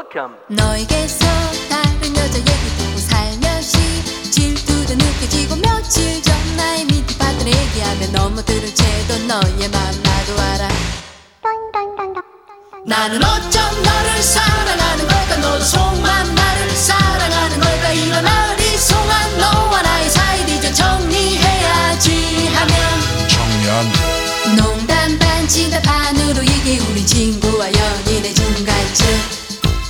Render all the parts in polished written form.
welcome. 너에게서 다른 여자 얘기 듣고 살며시 질투도 느껴지고 며칠 전 나의 미팅 파트너 얘기하면 넘어들은 채도 너의 맘 나도 알아. 나는 어쩜 너를 사랑하는 걸까 너도 속만 나를 사랑하는 걸까 이런 어리송한 너와 나의 사이 이제 정리해야지 하면 청년 농담 반 진담 반으로 이게 우리 친구와 연인의 중간쯤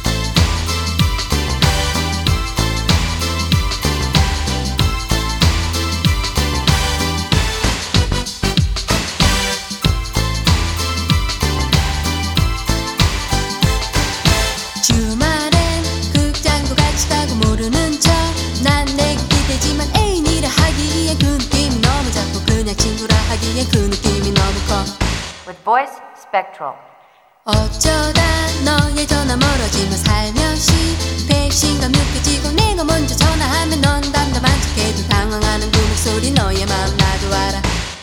주말엔 극장도 같이 가고 모르는 척 난 내게 기대지만 애인이라 하기엔 그 느낌이 너무 작고 그냥 친구라 하기엔 그 느낌이 너무 커 With voice spectral. 어쩌다 너의 전화 멀어지며 살며시 배신감 느껴지고 내가 먼저 전화하면 넌 담담한 척해도 당황하는 그 목소리 너의 마음 나도 알아.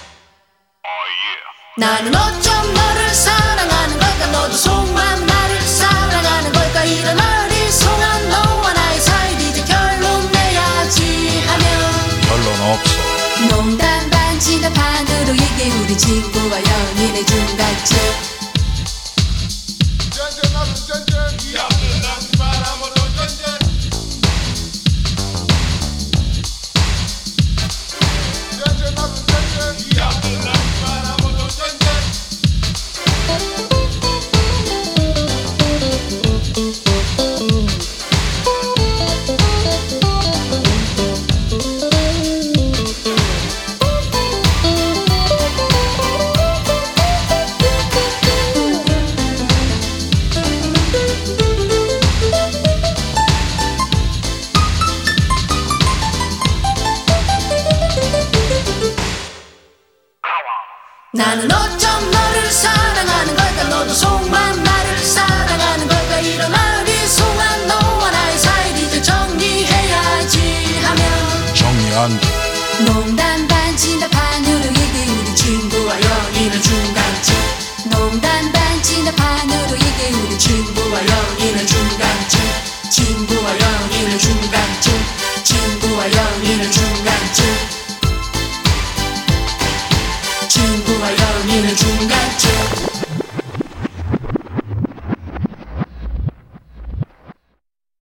나는 어쩜 너를 사랑하는 걸까 너도 속마음 나를 사랑하는 걸까 이런 어리송한 너와 나의 사이 이제 결론 내야지 하면 결론 없어. 농담 반 진담 반으로 이게 우리 친구와 연인의 중간쯤 짠짠 나는 짠짠